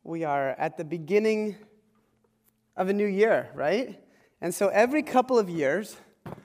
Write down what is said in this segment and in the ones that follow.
We are at the beginning of a new year, right? And so every couple of years,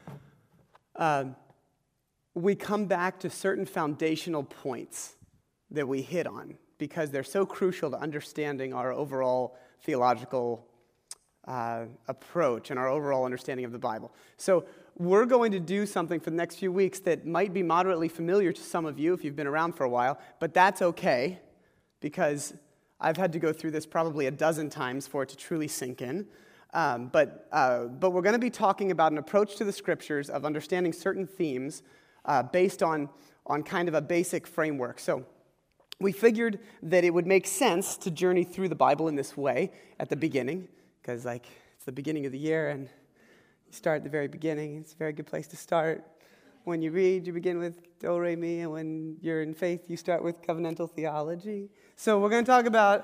we come back to certain foundational points that we hit on because they're so crucial to understanding our overall theological approach and our overall understanding of the Bible. So we're going to do something for the next few weeks that might be moderately familiar to some of you if you've been around for a while, but that's okay because I've had to go through this probably a dozen times for it to truly sink in. But we're going to be talking about an approach to the Scriptures of understanding certain themes based on kind of a basic framework. So we figured that it would make sense to journey through the Bible in this way at the beginning, because it's the beginning of the year, and you start at the very beginning. It's a very good place to start. When you read, you begin with Do, Re, Mi, and when you're in faith, you start with covenantal theology. So we're going to talk about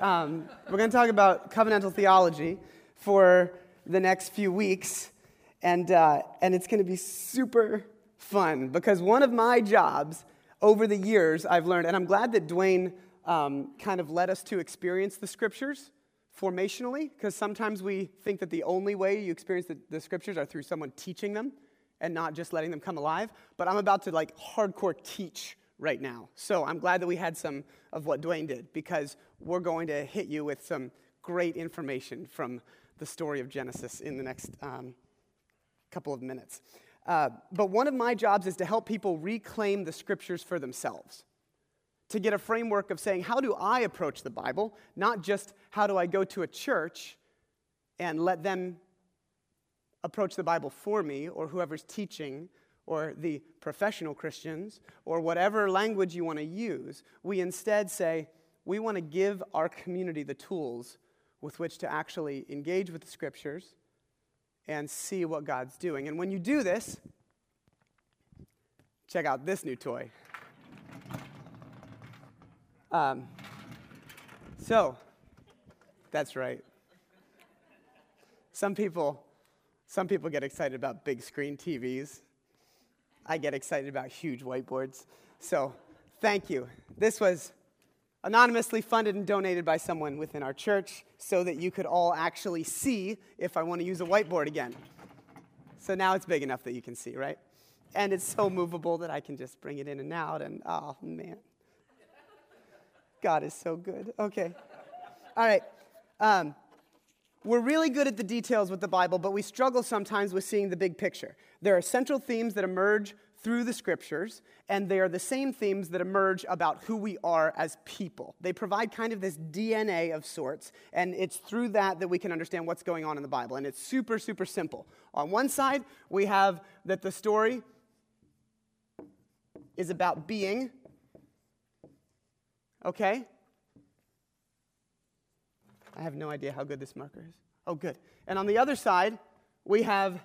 covenantal theology for the next few weeks, and it's going to be super fun because one of my jobs over the years I've learned, and I'm glad that Dwayne kind of led us to experience the Scriptures formationally, because sometimes we think that the only way you experience the Scriptures are through someone teaching them and not just letting them come alive. But I'm about to hardcore teach right now. So I'm glad that we had some of what Dwayne did, because we're going to hit you with some great information from the story of Genesis in the next couple of minutes. But one of my jobs is to help people reclaim the Scriptures for themselves, to get a framework of saying, how do I approach the Bible? Not just how do I go to a church and let them approach the Bible for me, or whoever's teaching, or the professional Christians, or whatever language you want to use. We instead say, we want to give our community the tools with which to actually engage with the Scriptures and see what God's doing. And when you do this, check out this new toy. So, that's right. Some people get excited about big screen TVs. I get excited about huge whiteboards. So, thank you. This was anonymously funded and donated by someone within our church so that you could all actually see if I want to use a whiteboard again. So now it's big enough that you can see, right? And it's so movable that I can just bring it in and out, and oh, man. God is so good. Okay. All right. We're really good at the details with the Bible, but we struggle sometimes with seeing the big picture. There are central themes that emerge through the Scriptures, and they are the same themes that emerge about who we are as people. They provide kind of this DNA of sorts, and it's through that we can understand what's going on in the Bible, and it's super, super simple. On one side, we have that the story is about being, okay? I have no idea how good this marker is. Oh, good. And on the other side, we have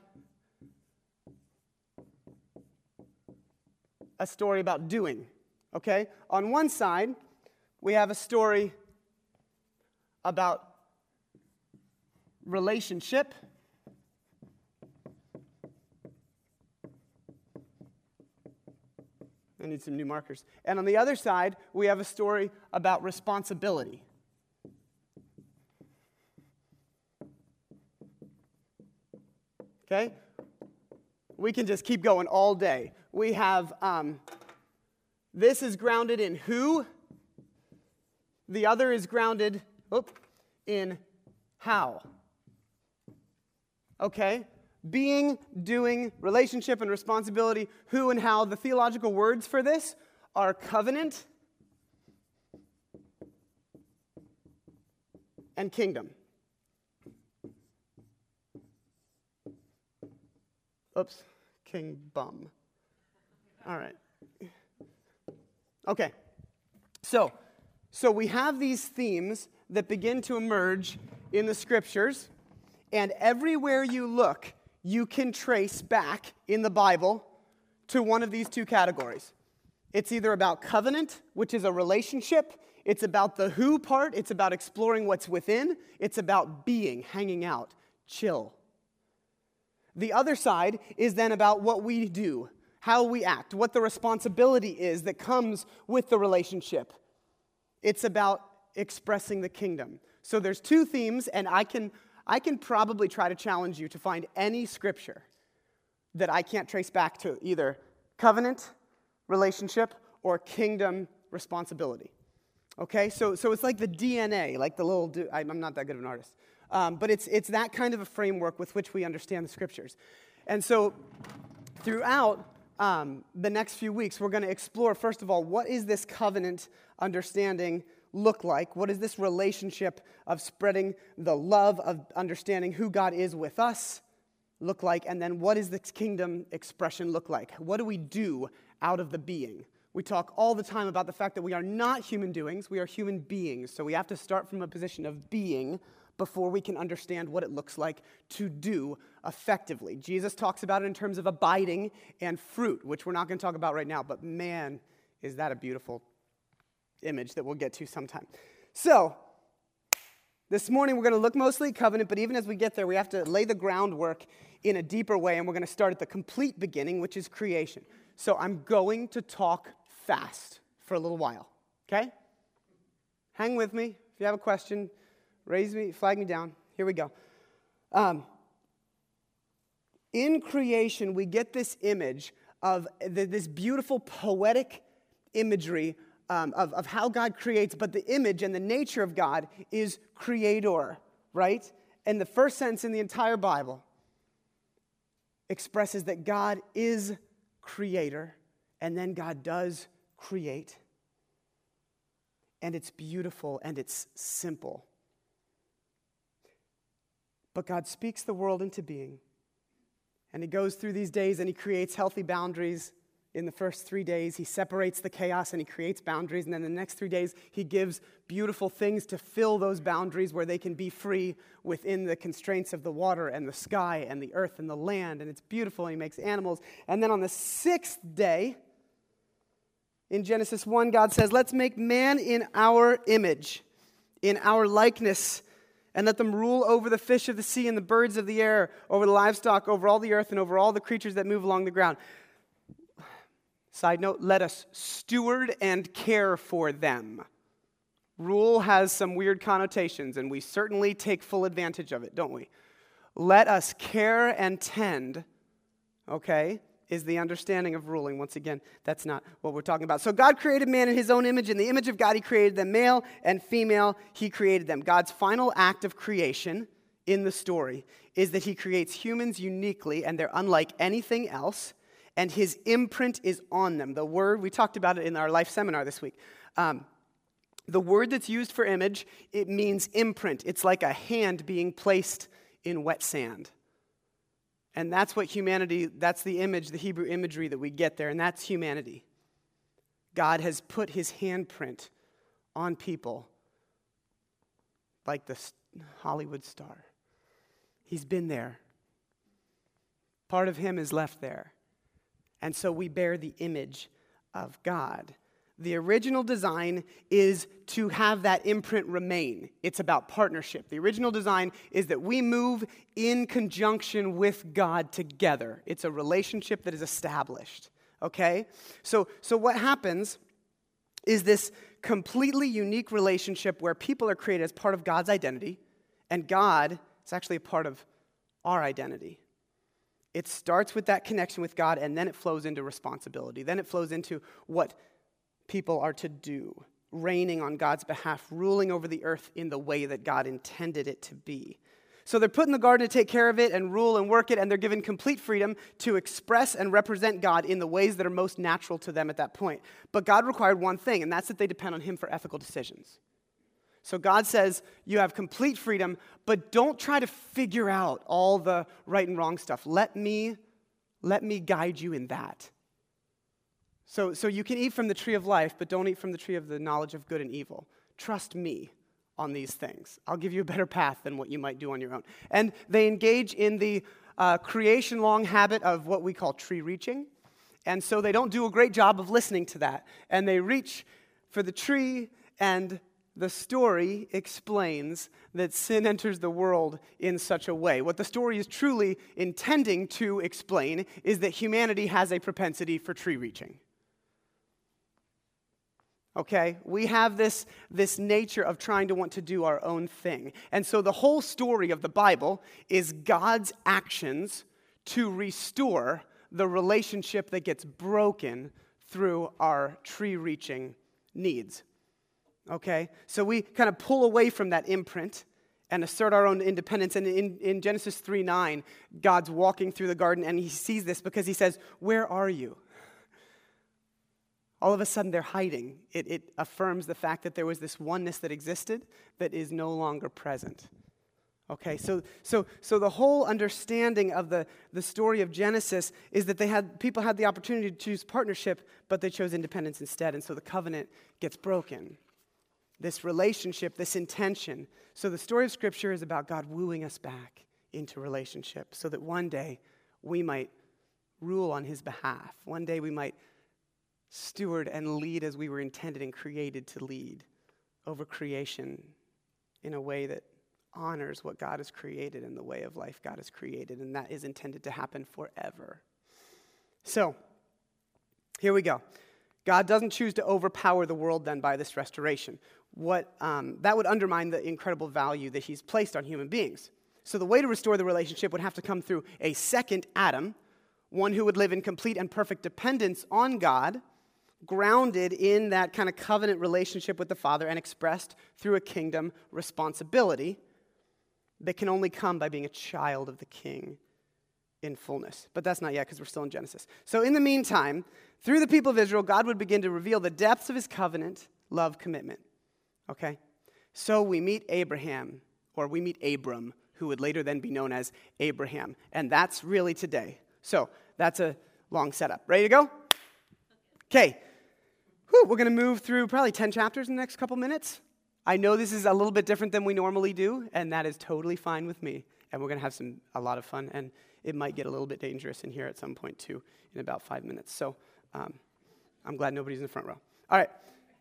a story about doing, okay? On one side, we have a story about relationship. I need some new markers. And on the other side, we have a story about responsibility. Okay? We can just keep going all day. We have, this is grounded in who. The other is grounded in how. Okay? Being, doing, relationship, and responsibility, who and how. The theological words for this are covenant and kingdom. Oops, king bum. All right. Okay. So we have these themes that begin to emerge in the Scriptures, and everywhere you look, you can trace back in the Bible to one of these two categories. It's either about covenant, which is a relationship. It's about the who part. It's about exploring what's within. It's about being, hanging out, chill. The other side is then about what we do, how we act, what the responsibility is that comes with the relationship. It's about expressing the kingdom. So there's two themes, and I can probably try to challenge you to find any scripture that I can't trace back to either covenant, relationship, or kingdom responsibility. Okay, so it's like the DNA, like the little, I'm not that good of an artist, but it's that kind of a framework with which we understand the scriptures. And so throughout the next few weeks, we're going to explore, first of all, what is this covenant understanding look like? What is this relationship of spreading the love of understanding who God is with us look like? And then what does this kingdom expression look like? What do we do out of the being? We talk all the time about the fact that we are not human doings, we are human beings. So we have to start from a position of being before we can understand what it looks like to do effectively. Jesus talks about it in terms of abiding and fruit, which we're not going to talk about right now, but man, is that a beautiful image that we'll get to sometime. So, this morning we're going to look mostly at covenant, but even as we get there, we have to lay the groundwork in a deeper way, and we're going to start at the complete beginning, which is creation. So I'm going to talk fast for a little while, okay? Hang with me. If you have a question, flag me down. Here we go. In creation, we get this image of this beautiful poetic imagery of how God creates, but the image and the nature of God is creator, right? And the first sentence in the entire Bible expresses that God is creator, and then God does create. And it's beautiful and it's simple. But God speaks the world into being. And he goes through these days and he creates healthy boundaries. In the first 3 days, he separates the chaos and he creates boundaries. And then the next 3 days, he gives beautiful things to fill those boundaries where they can be free within the constraints of the water and the sky and the earth and the land. And it's beautiful. And he makes animals. And then on the 6th day, in Genesis 1, God says, let's make man in our image, in our likeness, and let them rule over the fish of the sea and the birds of the air, over the livestock, over all the earth, and over all the creatures that move along the ground. Side note, let us steward and care for them. Rule has some weird connotations, and we certainly take full advantage of it, don't we? Let us care and tend, okay, is the understanding of ruling. Once again, that's not what we're talking about. So God created man in his own image. In the image of God, he created them, male and female, he created them. God's final act of creation in the story is that he creates humans uniquely, and they're unlike anything else, and his imprint is on them. The word, we talked about it in our life seminar this week. The word that's used for image, it means imprint. It's like a hand being placed in wet sand. And that's what humanity, that's the image, the Hebrew imagery that we get there, and that's humanity. God has put his handprint on people like the Hollywood star. He's been there. Part of him is left there. And so we bear the image of God. The original design is to have that imprint remain. It's about partnership. The original design is that we move in conjunction with God together. It's a relationship that is established, okay? So what happens is this completely unique relationship where people are created as part of God's identity, and God is actually a part of our identity. It starts with that connection with God, and then it flows into responsibility. Then it flows into what people are to do, reigning on God's behalf, ruling over the earth in the way that God intended it to be. So they're put in the garden to take care of it and rule and work it, and they're given complete freedom to express and represent God in the ways that are most natural to them at that point. But God required one thing, and that's that they depend on him for ethical decisions. So God says, you have complete freedom, but don't try to figure out all the right and wrong stuff. Let me guide you in that. So you can eat from the tree of life, but don't eat from the tree of the knowledge of good and evil. Trust me on these things. I'll give you a better path than what you might do on your own. And they engage in the creation-long habit of what we call tree reaching. And so they don't do a great job of listening to that. And they reach for the tree, and the story explains that sin enters the world in such a way. What the story is truly intending to explain is that humanity has a propensity for tree reaching. Okay? We have this nature of trying to want to do our own thing. And so the whole story of the Bible is God's actions to restore the relationship that gets broken through our tree-reaching needs. Okay? So we kind of pull away from that imprint and assert our own independence. And in Genesis 3:9, God's walking through the garden, and he sees this because he says, "Where are you?" All of a sudden, they're hiding. It affirms the fact that there was this oneness that existed that is no longer present. Okay, so the whole understanding of the story of Genesis is that people had the opportunity to choose partnership, but they chose independence instead, and so the covenant gets broken. This relationship, this intention. So the story of Scripture is about God wooing us back into relationship so that one day we might rule on his behalf. One day we might steward and lead as we were intended and created to lead over creation in a way that honors what God has created and the way of life God has created, and that is intended to happen forever. So, here we go. God doesn't choose to overpower the world then by this restoration. That would undermine the incredible value that he's placed on human beings. So the way to restore the relationship would have to come through a second Adam, one who would live in complete and perfect dependence on God, grounded in that kind of covenant relationship with the Father and expressed through a kingdom responsibility that can only come by being a child of the King in fullness. But that's not yet because we're still in Genesis. So in the meantime, through the people of Israel, God would begin to reveal the depths of his covenant, love, commitment. Okay? So we meet Abraham, or we meet Abram, who would later then be known as Abraham. And that's really today. So that's a long setup. Ready to go? Okay. We're going to move through probably 10 chapters in the next couple minutes. I know this is a little bit different than we normally do, and that is totally fine with me. And we're going to have a lot of fun, and it might get a little bit dangerous in here at some point, too, in about 5 minutes. So I'm glad nobody's in the front row. All right.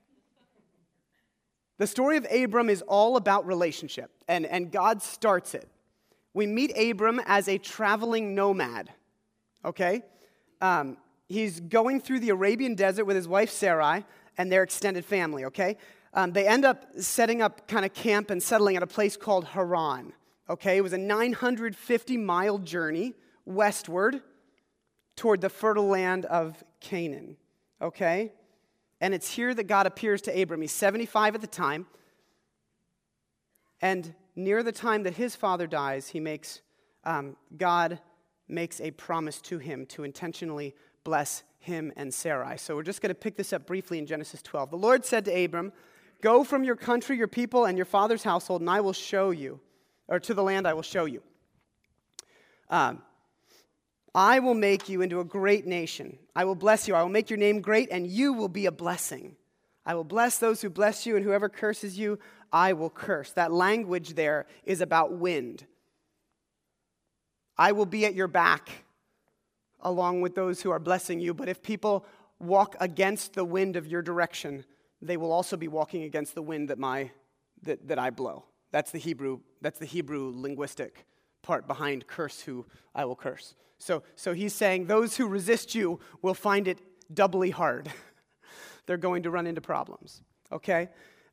The story of Abram is all about relationship, and God starts it. We meet Abram as a traveling nomad, okay? He's going through the Arabian desert with his wife Sarai and their extended family, okay? They end up setting up kind of camp and settling at a place called Haran, okay? It was a 950-mile journey westward toward the fertile land of Canaan, okay? And it's here that God appears to Abram. He's 75 at the time. And near the time that his father dies, God makes a promise to him to intentionally bless him and Sarai. So we're just going to pick this up briefly in Genesis 12. The Lord said to Abram, "Go from your country, your people, and your father's household, and I will show you, or to the land I will show you. I will make you into a great nation. I will bless you. I will make your name great, and you will be a blessing. I will bless those who bless you, and whoever curses you, I will curse." That language there is about wind. I will be at your back along with those who are blessing you, but if people walk against the wind of your direction, they will also be walking against the wind that I blow. That's the Hebrew linguistic part behind curse who I will curse. So he's saying those who resist you will find it doubly hard. They're going to run into problems, okay?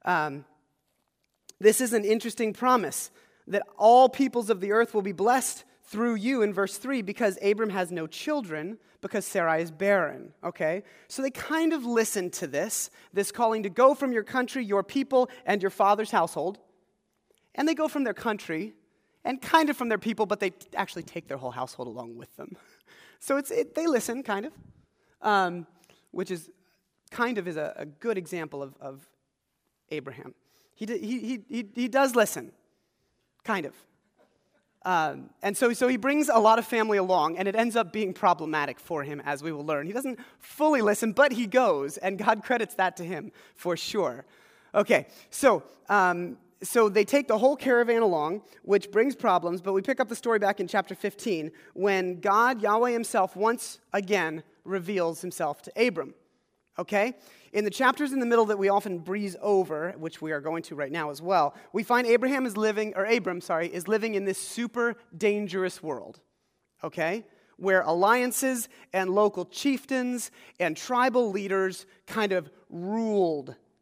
This is an interesting promise that all peoples of the earth will be blessed through you in verse 3 because Abram has no children because Sarai is barren, okay? So they kind of listen to this calling to go from your country, your people, and your father's household. And they go from their country and kind of from their people, but they actually take their whole household along with them. So they listen, kind of, which is kind of is a good example of Abraham. He does listen, kind of. And so he brings a lot of family along, and it ends up being problematic for him, as we will learn. He doesn't fully listen, but he goes, and God credits that to him for sure. Okay, so they take the whole caravan along, which brings problems, but we pick up the story back in chapter 15 when God, Yahweh himself, once again reveals himself to Abram. Okay? In the chapters in the middle that we often breeze over, which we are going to right now as well, we find Abram is living in this super dangerous world, okay? Where alliances and local chieftains and tribal leaders kind of ruled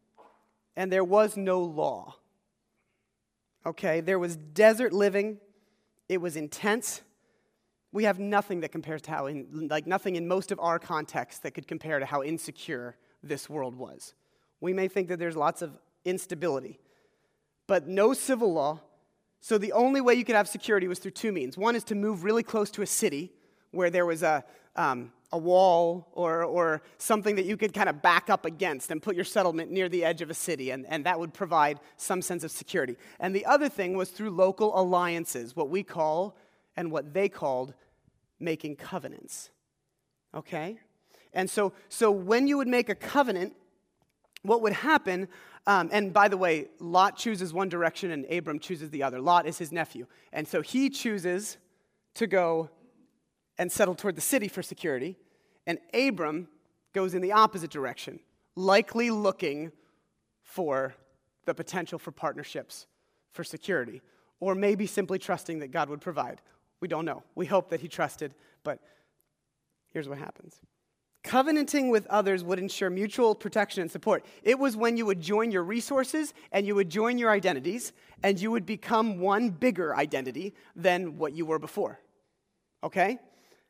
and there was no law. Okay, there was desert living. It was intense. We have nothing that compares to how, nothing in most of our context that could compare to how insecure this world was. We may think that there's lots of instability, but no civil law. So the only way you could have security was through two means. One is to move really close to a city where there was a wall or something that you could kind of back up against and put your settlement near the edge of a city, and that would provide some sense of security. And the other thing was through local alliances, what we call and what they called making covenants. Okay? And so when you would make a covenant, what would happen, and by the way, Lot chooses one direction and Abram chooses the other. Lot is his nephew. And so he chooses to go and settle toward the city for security, and Abram goes in the opposite direction, likely looking for the potential for partnerships for security, or maybe simply trusting that God would provide. We don't know. We hope that he trusted, but here's what happens. Covenanting with others would ensure mutual protection and support. It was when you would join your resources and you would join your identities, and you would become one bigger identity than what you were before. Okay?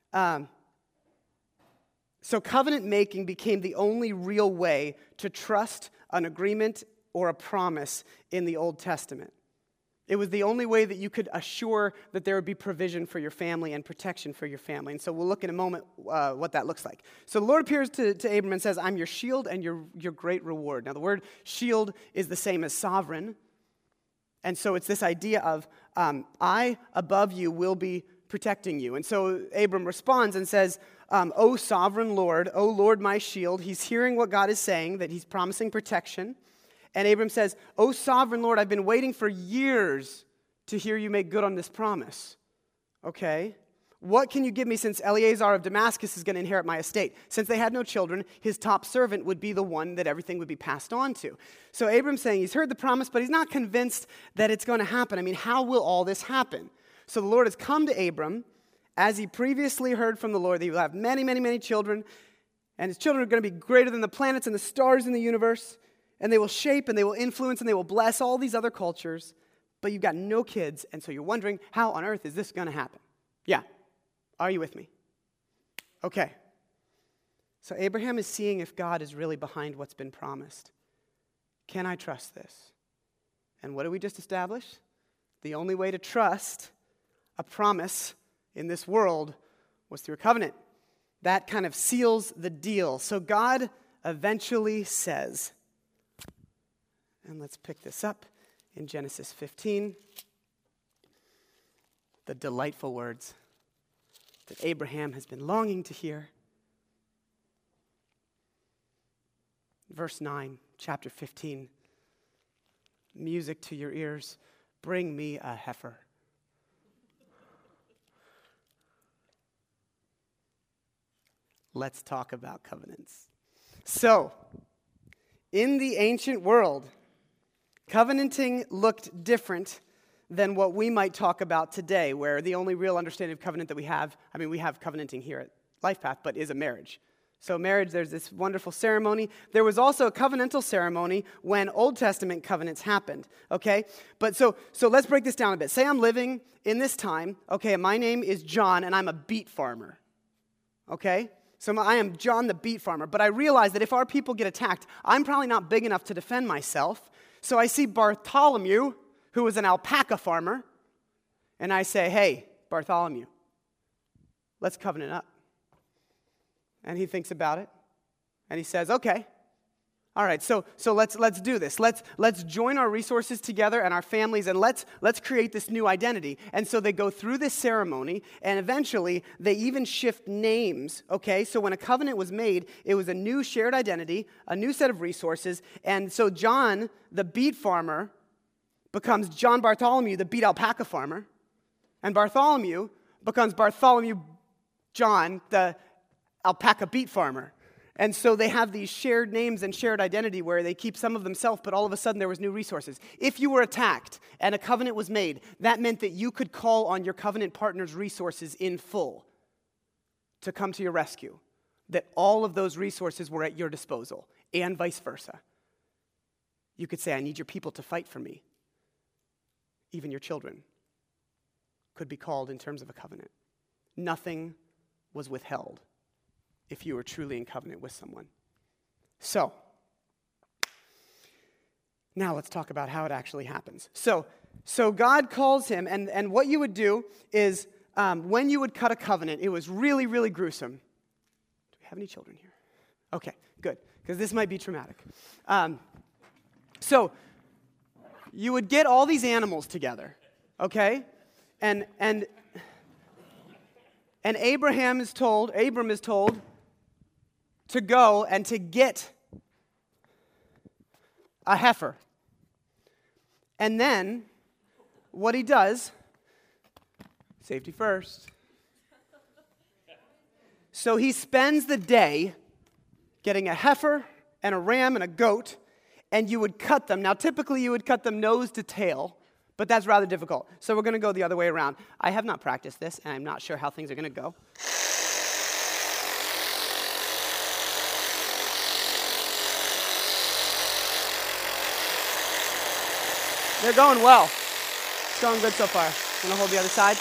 So covenant making became the only real way to trust an agreement or a promise in the Old Testament. It was the only way that you could assure that there would be provision for your family and protection for your family. And so we'll look in a moment what that looks like. So the Lord appears to Abram and says, I'm your shield and your great reward. Now the word shield is the same as sovereign. And so it's this idea of I above you will be protecting you. And so Abram responds and says, O sovereign Lord, O Lord my shield. He's hearing what God is saying, that he's promising protection. And Abram says, O sovereign Lord, I've been waiting for years to hear you make good on this promise. Okay? What can you give me since Eleazar of Damascus is going to inherit my estate? Since they had no children, his top servant would be the one that everything would be passed on to. So Abram's saying he's heard the promise, but he's not convinced that it's going to happen. I mean, how will all this happen? So the Lord has come to Abram, as he previously heard from the Lord, that he will have many, many, many children, and his children are going to be greater than the planets and the stars in the universe, and they will shape and they will influence and they will bless all these other cultures, but you've got no kids, and so you're wondering, how on earth is this going to happen? Yeah. Are you with me? Okay. So Abraham is seeing if God is really behind what's been promised. Can I trust this? And what did we just establish? The only way to trust a promise in this world was through a covenant. That kind of seals the deal. So God eventually says, and let's pick this up in Genesis 15, the delightful words that Abraham has been longing to hear. Verse 9, chapter 15, music to your ears, bring me a heifer. Let's talk about covenants. So, in the ancient world, covenanting looked different than what we might talk about today, where the only real understanding of covenant that we have covenanting here at LifePath, but is a marriage. So marriage, there's this wonderful ceremony. There was also a covenantal ceremony when Old Testament covenants happened, okay? But so let's break this down a bit. Say I'm living in this time, okay, and my name is John, and I'm a beet farmer, okay? So I am John the beet farmer, but I realize that if our people get attacked, I'm probably not big enough to defend myself. So I see Bartholomew, who was an alpaca farmer, and I say, hey, Bartholomew, let's covenant up. And he thinks about it, and he says, okay, all right, so let's do this. Let's join our resources together and our families, and let's create this new identity. And so they go through this ceremony, and eventually they even shift names, okay? So when a covenant was made, it was a new shared identity, a new set of resources, and so John, the beet farmer, becomes John Bartholomew, the beet alpaca farmer, and Bartholomew becomes Bartholomew John, the alpaca beet farmer. And so they have these shared names and shared identity where they keep some of themselves, but all of a sudden there was new resources. If you were attacked and a covenant was made, that meant that you could call on your covenant partner's resources in full to come to your rescue, that all of those resources were at your disposal, and vice versa. You could say, I need your people to fight for me. Even your children could be called in terms of a covenant. Nothing was withheld if you were truly in covenant with someone. So, now let's talk about how it actually happens. So God calls him, and what you would do is, when you would cut a covenant, it was really, really gruesome. Do we have any children here? Okay, good, because this might be traumatic. So you would get all these animals together, okay? And Abram is told to go and to get a heifer. And then what he does, safety first. So he spends the day getting a heifer and a ram and a goat, and you would cut them. Now, typically you would cut them nose to tail, but that's rather difficult. So we're going to go the other way around. I have not practiced this, and I'm not sure how things are going to go. They're going well. It's going good so far. I'm going to hold the other side.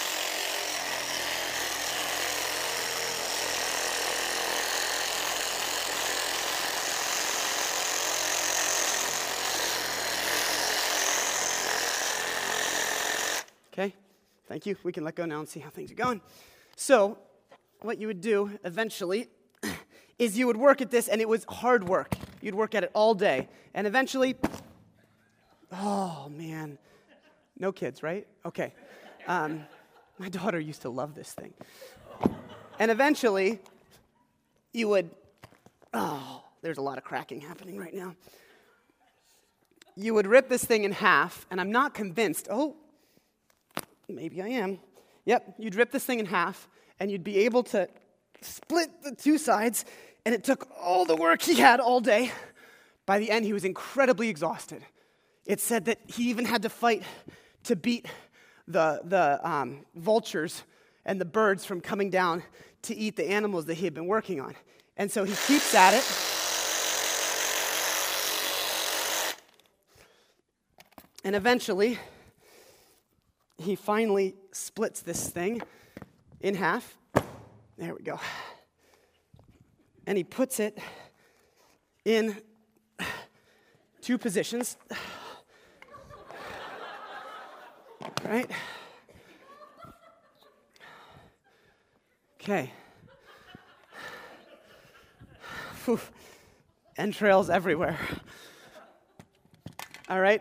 Okay, thank you. We can let go now and see how things are going. So, what you would do eventually is you would work at this, and it was hard work. You'd work at it all day. And eventually, oh man, no kids, right? Okay. My daughter used to love this thing. And eventually, you would, there's a lot of cracking happening right now. You would rip this thing in half, and I'm not convinced, maybe I am. Yep, you'd rip this thing in half, and you'd be able to split the two sides, and it took all the work he had all day. By the end, he was incredibly exhausted. It said that he even had to fight to beat the vultures and the birds from coming down to eat the animals that he had been working on. And so he keeps at it. And eventually, he finally splits this thing in half. There we go. And he puts it in two positions. Right? Okay. Whew. Entrails everywhere. All right.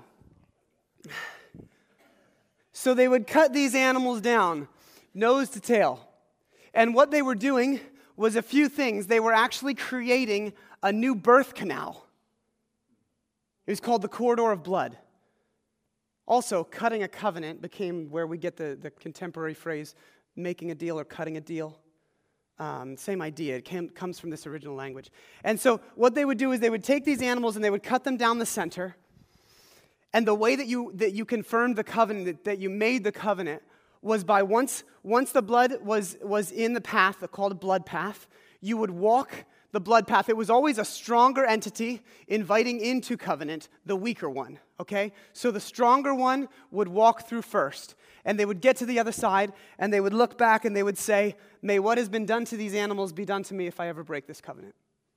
So they would cut these animals down, nose to tail. And what they were doing was a few things. They were actually creating a new birth canal. It was called the corridor of blood. Also, cutting a covenant became where we get the contemporary phrase, making a deal or cutting a deal. Same idea. It comes from this original language. And so what they would do is they would take these animals and they would cut them down the center. And the way that you confirmed the covenant, that you made the covenant, was by once the blood was in the path, called a blood path, you would walk the blood path. It was always a stronger entity inviting into covenant the weaker one, okay? So the stronger one would walk through first, and they would get to the other side, and they would look back, and they would say, may what has been done to these animals be done to me if I ever break this covenant.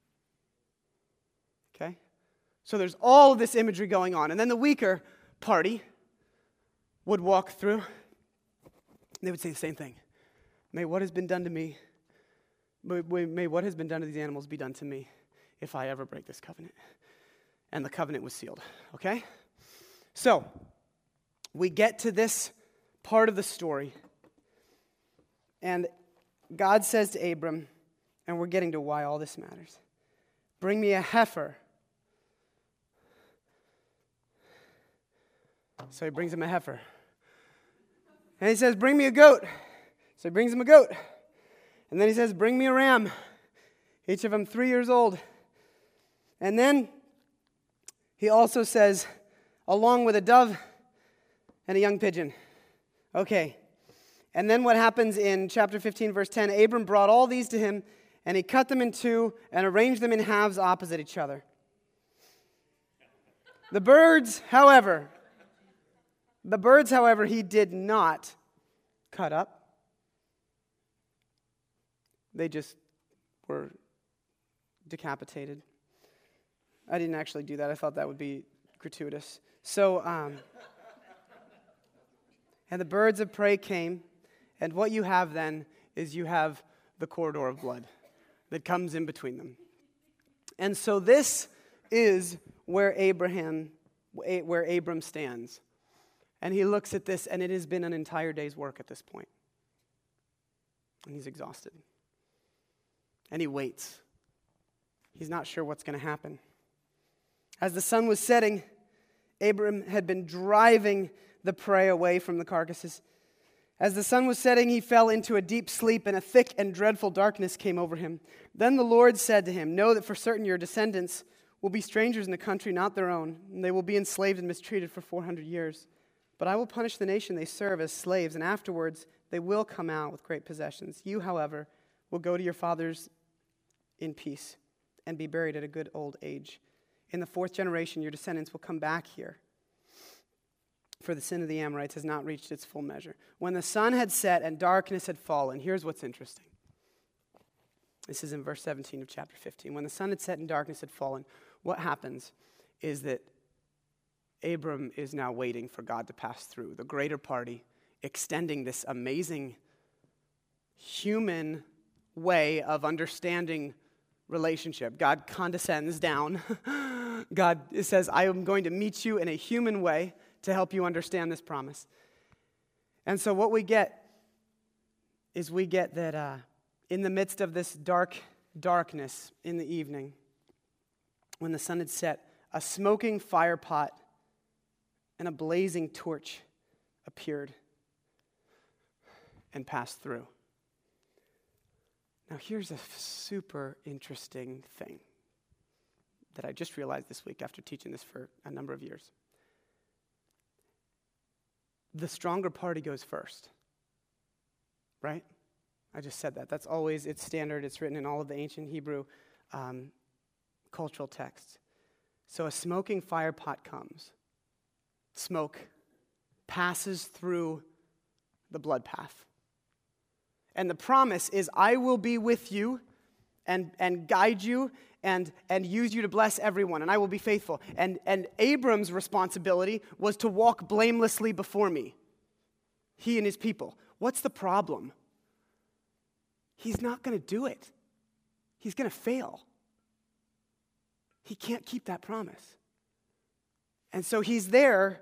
Okay? So there's all of this imagery going on. And then the weaker party would walk through, and they would say the same thing. May what has been done to me, may what has been done to these animals be done to me if I ever break this covenant. And the covenant was sealed, okay? So, we get to this part of the story, and God says to Abram, and we're getting to why all this matters, bring me a heifer. So he brings him a heifer. And he says, bring me a goat. So he brings him a goat. And then he says, bring me a ram. Each of them 3 years old. And then he also says, along with a dove and a young pigeon. Okay. And then what happens in chapter 15, verse 10, Abram brought all these to him, and he cut them in two and arranged them in halves opposite each other. The birds, however, he did not cut up. They just were decapitated. I didn't actually do that. I thought that would be gratuitous. So, and the birds of prey came, and what you have then is you have the corridor of blood that comes in between them. And so this is where Abram stands. And he looks at this, and it has been an entire day's work at this point. And he's exhausted. And he waits. He's not sure what's going to happen. As the sun was setting, Abram had been driving the prey away from the carcasses. As the sun was setting, he fell into a deep sleep, and a thick and dreadful darkness came over him. Then the Lord said to him, "Know that for certain your descendants will be strangers in a country not their own, and they will be enslaved and mistreated for 400 years. But I will punish the nation they serve as slaves, and afterwards they will come out with great possessions. You, however, will go to your fathers in peace and be buried at a good old age. In the 4th generation, your descendants will come back here, for the sin of the Amorites has not reached its full measure." When the sun had set and darkness had fallen, here's what's interesting. This is in verse 17 of chapter 15. When the sun had set and darkness had fallen, what happens is that Abram is now waiting for God to pass through. The greater party extending this amazing human way of understanding relationship. God condescends down. God says, "I am going to meet you in a human way to help you understand this promise." And so what we get is that in the midst of this darkness in the evening, when the sun had set, a smoking fire pot and a blazing torch appeared and passed through. Now here's a super interesting thing that I just realized this week after teaching this for a number of years. The stronger party goes first, right? I just said that. That's always, it's standard. It's written in all of the ancient Hebrew cultural texts. So a smoking fire pot comes. Smoke passes through the blood path. And the promise is, I will be with you and guide you and use you to bless everyone, and I will be faithful. And Abram's responsibility was to walk blamelessly before me, he and his people. What's the problem? He's not going to do it. He's going to fail. He can't keep that promise. And so he's there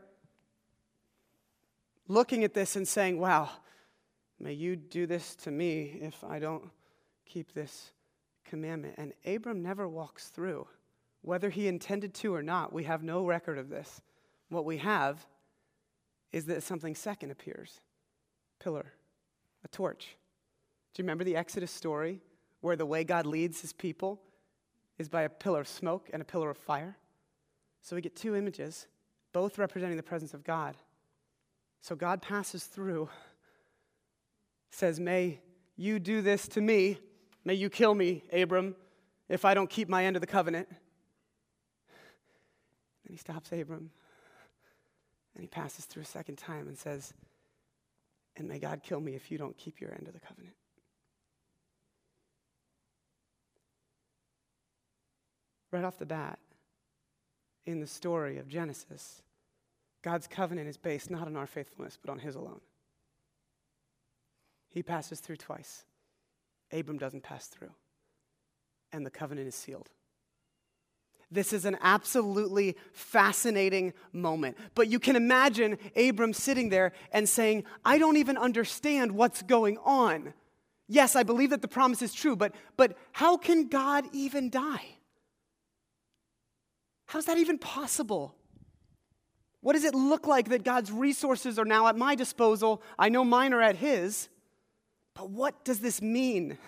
looking at this and saying, wow, may you do this to me if I don't keep this commandment. And Abram never walks through. Whether he intended to or not, we have no record of this. What we have is that something second appears. Pillar, a torch. Do you remember the Exodus story where the way God leads his people is by a pillar of smoke and a pillar of fire? So we get two images, both representing the presence of God. So God passes through, says, may you do this to me. May you kill me, Abram, if I don't keep my end of the covenant. Then he stops Abram, and he passes through a second time and says, and may God kill me if you don't keep your end of the covenant. Right off the bat, in the story of Genesis, God's covenant is based not on our faithfulness, but on his alone. He passes through twice. Abram doesn't pass through. And the covenant is sealed. This is an absolutely fascinating moment. But you can imagine Abram sitting there and saying, I don't even understand what's going on. Yes, I believe that the promise is true, but how can God even die? How's that even possible? What does it look like that God's resources are now at my disposal? I know mine are at his, but what does this mean?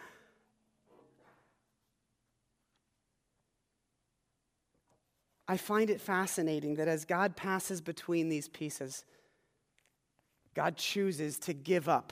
I find it fascinating that as God passes between these pieces, God chooses to give up,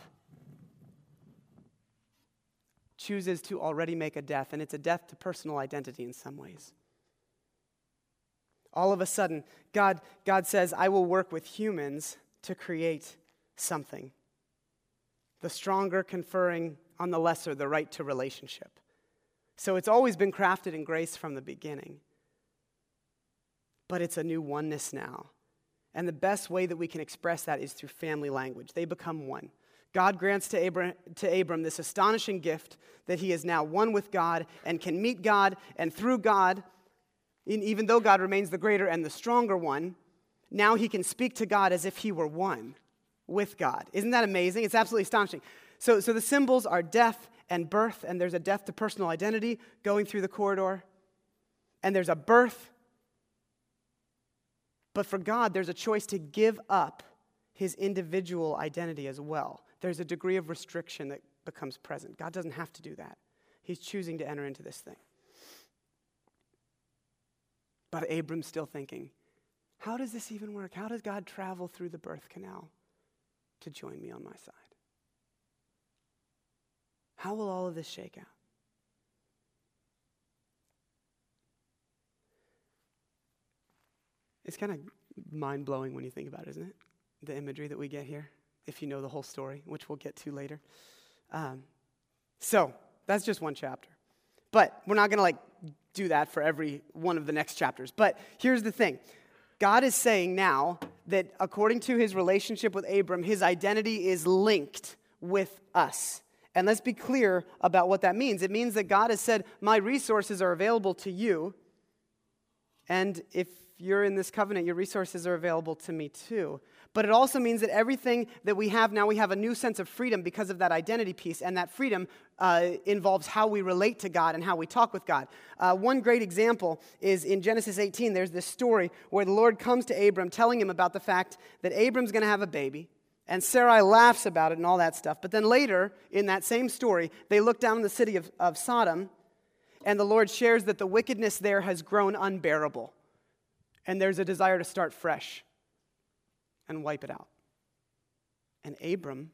chooses to already make a death, and it's a death to personal identity in some ways. All of a sudden, God says, I will work with humans to create something. The stronger conferring on the lesser the right to relationship. So it's always been crafted in grace from the beginning. But it's a new oneness now. And the best way that we can express that is through family language. They become one. God grants to Abram this astonishing gift that he is now one with God and can meet God, and through God, even though God remains the greater and the stronger one, now he can speak to God as if he were one with God. Isn't that amazing? It's absolutely astonishing. So the symbols are death and birth, and there's a death to personal identity going through the corridor, and there's a birth. But for God, there's a choice to give up his individual identity as well. There's a degree of restriction that becomes present. God doesn't have to do that. He's choosing to enter into this thing. But Abram's still thinking, how does this even work? How does God travel through the birth canal to join me on my side? How will all of this shake out? It's kind of mind-blowing when you think about it, isn't it? The imagery that we get here, if you know the whole story, which we'll get to later. So that's just one chapter. But we're not going to do that for every one of the next chapters. But here's the thing. God is saying now that according to his relationship with Abram, his identity is linked with us. And let's be clear about what that means. It means that God has said, my resources are available to you. And if you're in this covenant, your resources are available to me too. But it also means that everything that we have now, we have a new sense of freedom because of that identity piece. And that freedom involves how we relate to God and how we talk with God. One great example is in Genesis 18. There's this story where the Lord comes to Abram telling him about the fact that Abram's going to have a baby. And Sarai laughs about it and all that stuff. But then later, in that same story, they look down in the city of Sodom, and the Lord shares that the wickedness there has grown unbearable. And there's a desire to start fresh and wipe it out. And Abram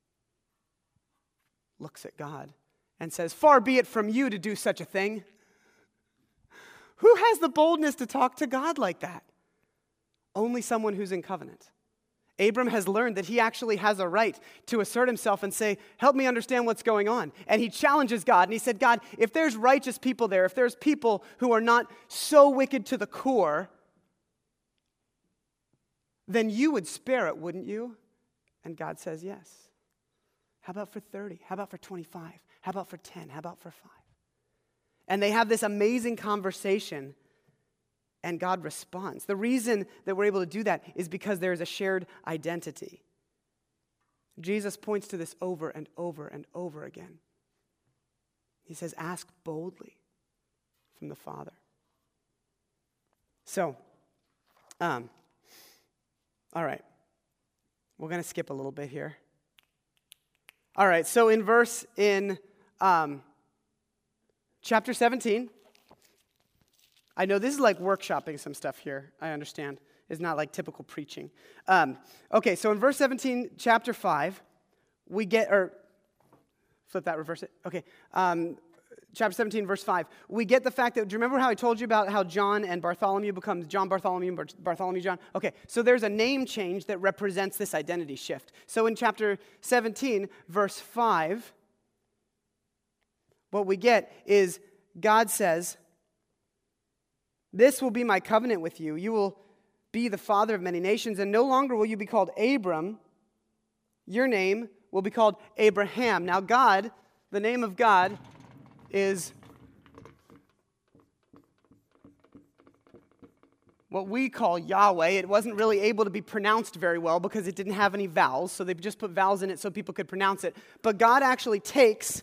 looks at God and says, far be it from you to do such a thing. Who has the boldness to talk to God like that? Only someone who's in covenant. Abram has learned that he actually has a right to assert himself and say, help me understand what's going on. And he challenges God, and he said, God, if there's righteous people there, if there's people who are not so wicked to the core, then you would spare it, wouldn't you? And God says, yes. How about for 30? How about for 25? How about for 10? How about for 5? And they have this amazing conversation, and God responds. The reason that we're able to do that is because there is a shared identity. Jesus points to this over and over and over again. He says, ask boldly from the Father. So, all right. We're going to skip a little bit here. All right, so in chapter 17, I know this is like workshopping some stuff here, I understand. It's not like typical preaching. Okay, so in verse 17, chapter 5, we get, or flip that, reverse it. Okay, chapter 17, verse 5, we get the fact that, do you remember how I told you about how John and Bartholomew becomes John Bartholomew and Bartholomew John? Okay, so there's a name change that represents this identity shift. So in chapter 17, verse 5, what we get is God says, this will be my covenant with you. You will be the father of many nations, and no longer will you be called Abram. Your name will be called Abraham. Now God, the name of God is what we call Yahweh. It wasn't really able to be pronounced very well because it didn't have any vowels, so they just put vowels in it so people could pronounce it. But God actually takes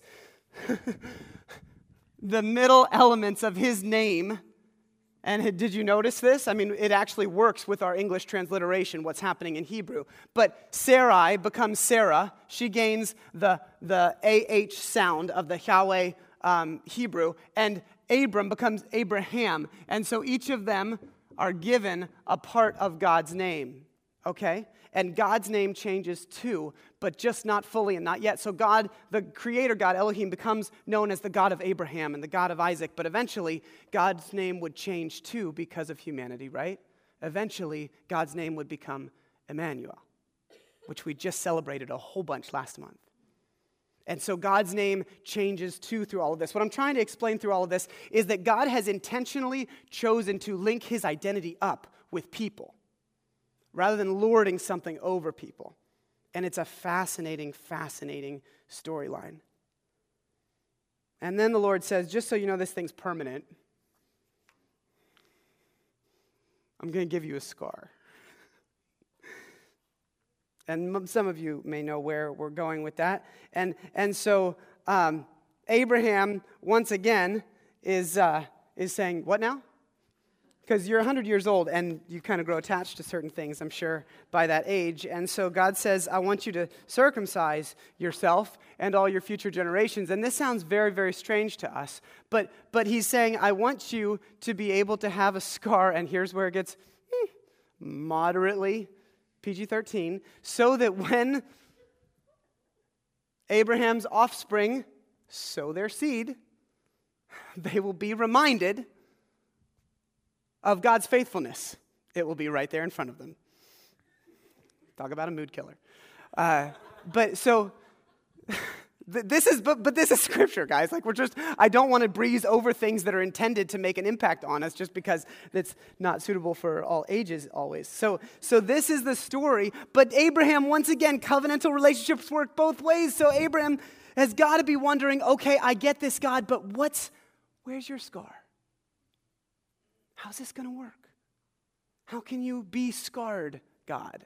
the middle elements of his name. And did you notice this? I mean, it actually works with our English transliteration, what's happening in Hebrew. But Sarai becomes Sarah. She gains the AH sound of the Yahweh Hebrew. And Abram becomes Abraham. And so each of them are given a part of God's name. okay? And God's name changes too, but just not fully and not yet. So God, the creator God, Elohim, becomes known as the God of Abraham and the God of Isaac, but eventually God's name would change too because of humanity, right? Eventually, God's name would become Emmanuel, which we just celebrated a whole bunch last month. And so God's name changes too through all of this. What I'm trying to explain through all of this is that God has intentionally chosen to link his identity up with people rather than lording something over people. And it's a fascinating, fascinating storyline. And then the Lord says, just so you know this thing's permanent, I'm going to give you a scar. And some of you may know where we're going with that. And so Abraham, once again, is saying, what now? Because you're 100 years old, and you kind of grow attached to certain things, I'm sure, by that age. And so God says, I want you to circumcise yourself and all your future generations. And this sounds very, very strange to us. But he's saying, I want you to be able to have a scar, and here's where it gets moderately PG-13, so that when Abraham's offspring sow their seed, they will be reminded of God's faithfulness. It will be right there in front of them. Talk about a mood killer. This is scripture, guys. Like I don't want to breeze over things that are intended to make an impact on us just because that's not suitable for all ages always. So this is the story. But Abraham, once again, covenantal relationships work both ways. So Abraham has got to be wondering, okay, I get this, God, but where's your scar? How's this going to work? How can you be scarred, God?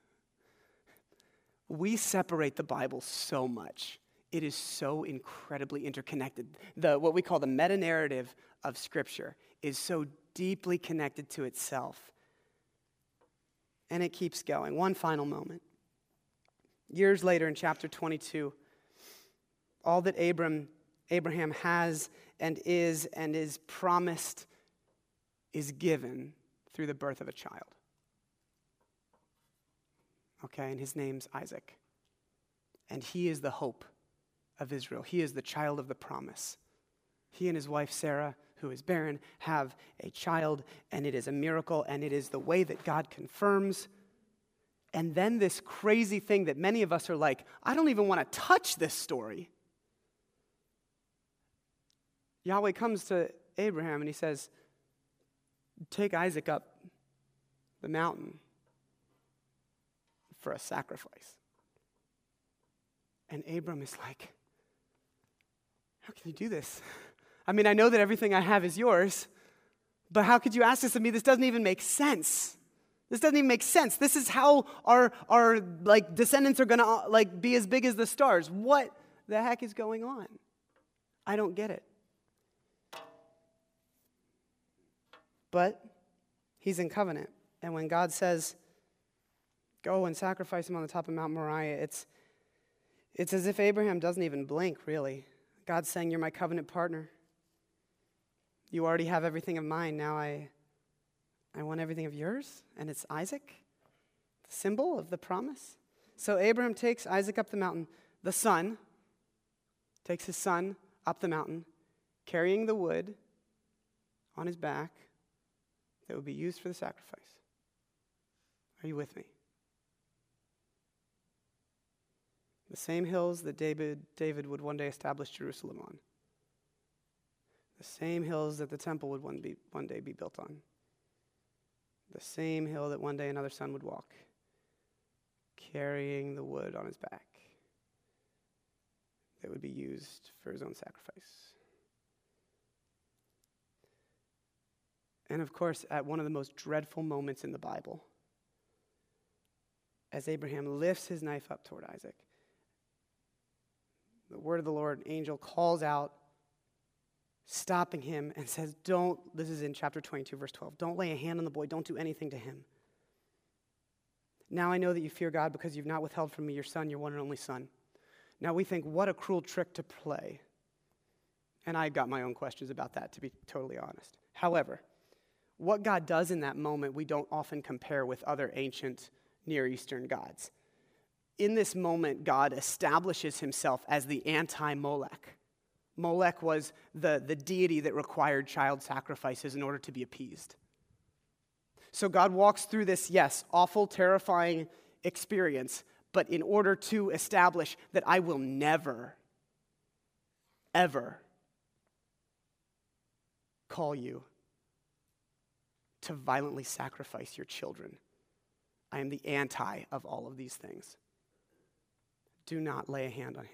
We separate the Bible so much. It is so incredibly interconnected. What we call the meta-narrative of Scripture is so deeply connected to itself. And it keeps going. One final moment. Years later in chapter 22, all that Abraham has and is promised is given through the birth of a child. Okay, and his name's Isaac. And he is the hope of Israel. He is the child of the promise. He and his wife Sarah, who is barren, have a child, and it is a miracle, and it is the way that God confirms. And then this crazy thing that many of us are like, I don't even want to touch this story. Yahweh comes to Abraham and he says, take Isaac up the mountain for a sacrifice. And Abram is like, how can you do this? I mean, I know that everything I have is yours, but how could you ask this of me? This doesn't even make sense. This doesn't even make sense. This is how our descendants are going to be as big as the stars. What the heck is going on? I don't get it. But he's in covenant. And when God says, go and sacrifice him on the top of Mount Moriah, it's as if Abraham doesn't even blink, really. God's saying, you're my covenant partner. You already have everything of mine. Now I want everything of yours. And it's Isaac, the symbol of the promise. So Abraham takes Isaac up the mountain. The son takes his son up the mountain, carrying the wood on his back that would be used for the sacrifice. Are you with me? The same hills that David would one day establish Jerusalem on. The same hills that the temple would one day be built on. The same hill that one day another son would walk, carrying the wood on his back that would be used for his own sacrifice. And of course, at one of the most dreadful moments in the Bible, as Abraham lifts his knife up toward Isaac, the word of the Lord, an angel calls out, stopping him, and says, this is in chapter 22, verse 12, don't lay a hand on the boy, don't do anything to him. Now I know that you fear God because you've not withheld from me your son, your one and only son. Now we think, what a cruel trick to play. And I've got my own questions about that, to be totally honest. However, what God does in that moment, we don't often compare with other ancient Near Eastern gods. In this moment, God establishes himself as the anti-Molech. Molech was the deity that required child sacrifices in order to be appeased. So God walks through this, yes, awful, terrifying experience, but in order to establish that I will never, ever call you to violently sacrifice your children. I am the anti of all of these things. Do not lay a hand on him.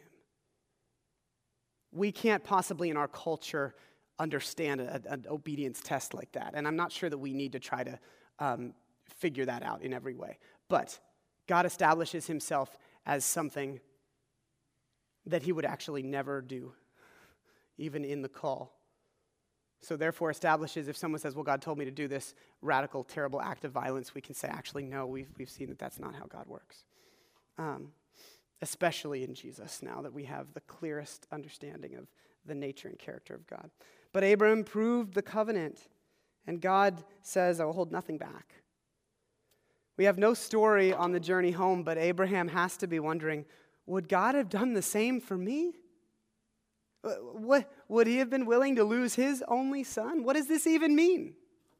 We can't possibly in our culture understand an obedience test like that, and I'm not sure that we need to try to figure that out in every way. But God establishes himself as something that he would actually never do, even in the call. So therefore establishes, if someone says, well, God told me to do this radical, terrible act of violence, we can say, actually, no, we've seen that that's not how God works. Especially in Jesus, now that we have the clearest understanding of the nature and character of God. But Abraham proved the covenant, and God says, I will hold nothing back. We have no story on the journey home, but Abraham has to be wondering, would God have done the same for me? Would he have been willing to lose his only son? What does this even mean?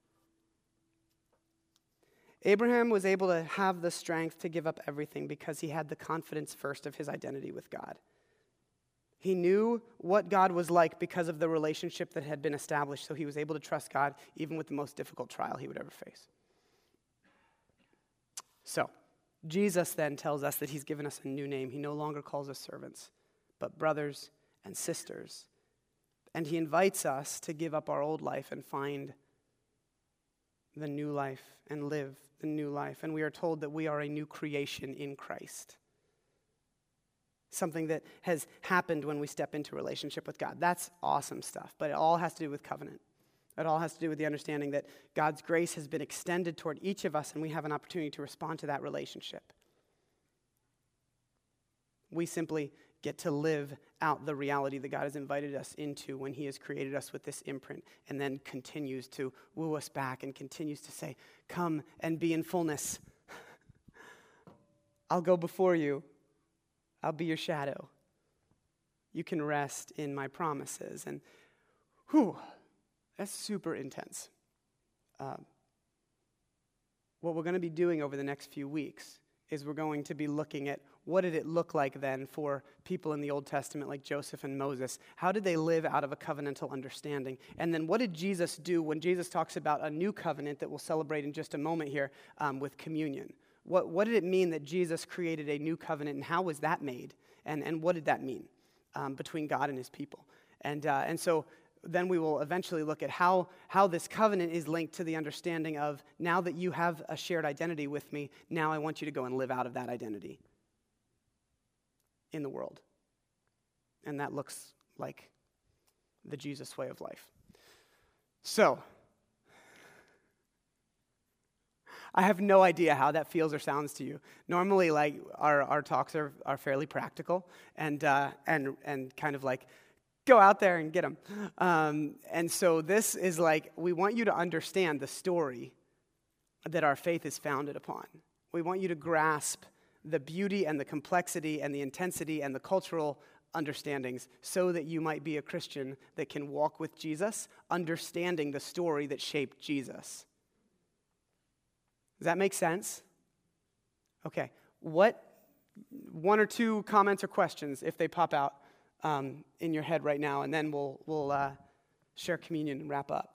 Abraham was able to have the strength to give up everything because he had the confidence first of his identity with God. He knew what God was like because of the relationship that had been established, so he was able to trust God even with the most difficult trial he would ever face. So, Jesus then tells us that he's given us a new name. He no longer calls us servants, but brothers and sisters. And he invites us to give up our old life and find the new life and live the new life. And we are told that we are a new creation in Christ. Something that has happened when we step into relationship with God. That's awesome stuff, but it all has to do with covenant. It all has to do with the understanding that God's grace has been extended toward each of us, and we have an opportunity to respond to that relationship. We simply get to live out the reality that God has invited us into when he has created us with this imprint, and then continues to woo us back and continues to say, come and be in fullness. I'll go before you. I'll be your shadow. You can rest in my promises. And that's super intense. What we're going to be doing over the next few weeks is we're going to be looking at what did it look like then for people in the Old Testament like Joseph and Moses? How did they live out of a covenantal understanding? And then what did Jesus do when Jesus talks about a new covenant that we'll celebrate in just a moment here with communion? What did it mean that Jesus created a new covenant, and how was that made? And what did that mean between God and his people? And so then we will eventually look at how this covenant is linked to the understanding of, now that you have a shared identity with me, now I want you to go and live out of that identity in the world. And that looks like the Jesus way of life. So, I have no idea how that feels or sounds to you. Normally, like, our talks are fairly practical and kind of like, go out there and get them. And so this is like, we want you to understand the story that our faith is founded upon. We want you to grasp the beauty and the complexity and the intensity and the cultural understandings so that you might be a Christian that can walk with Jesus, understanding the story that shaped Jesus. Does that make sense? Okay. What one or two comments or questions, if they pop out in your head right now, and then we'll share communion and wrap up.